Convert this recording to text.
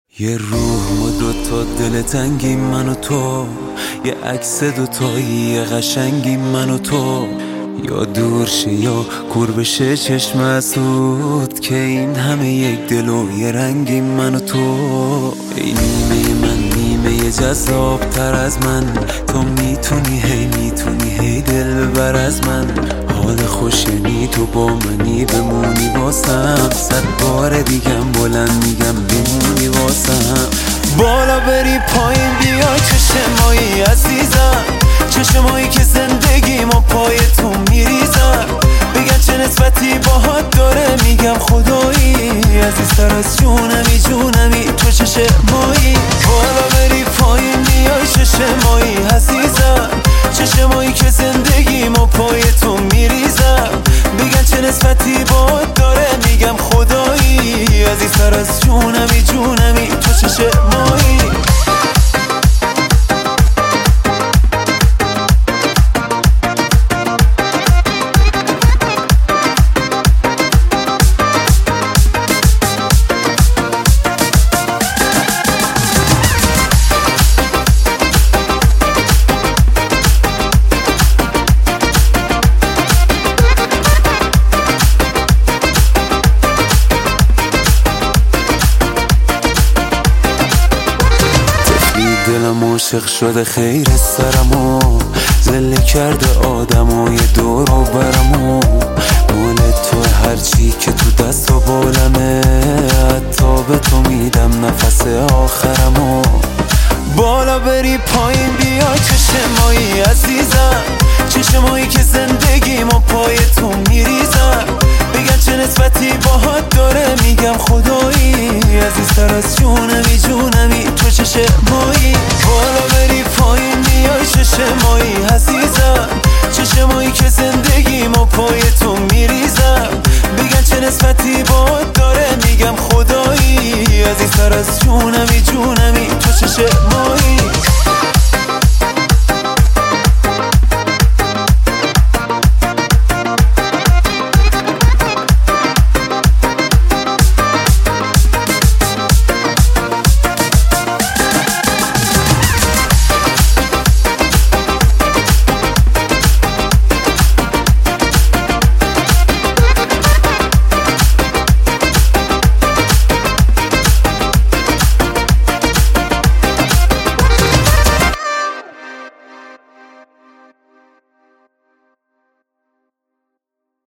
یه روح و دوتا دل تنگی من و تو، یه عکس دوتایی یه قشنگی من و تو، یا دور شه یا کور بشه چشم اسود که این همه یک دل و یه رنگی من و تو. ای نیمه من نیمه جذاب تر از من، تو میتونی هی دل ببر از من. حال خوش یعنی تو با منی بمونی واسم، 100 بار دیگم بلند میگم بمونی واسم. بالا بری پایین بیا چشمایی عزیزم، چشمایی که زندگیمو پای تو میریزم. بگن چه نسبتی باهات داره میگم خدایی، عزیزتر از جونمی تو چشمایی. بالا بری پایین بیای چشمایی عزیزم، چشمایی که زندگیمو پای تو میریزم. بگن چه نسبتی باهات داره میگم خدایی، عزیزتر از جونمی تو چشمایی. دلم عاشق شده خیر سرمو، زله کرده آدمو یه دور و برمو. مال تو هرچی که تو دست و بالمه، حتی به تو میدم نفس آخرمو. بالا بری پایین بیا چشمایی عزیزم، چشمایی که زندگیمو پای تو میریزم. بگن چه نسبتی باهات داره میگم خدایی، عزیزتر از جونمی تو چشمایی. بالا بری پایین بیای چشمایی عزیزم، چشمایی که زندگیمو پای تو میریزم. بگن چه نسبتی باهات داره میگم خدایی، عزیزتر از جونمی تو چشمایی.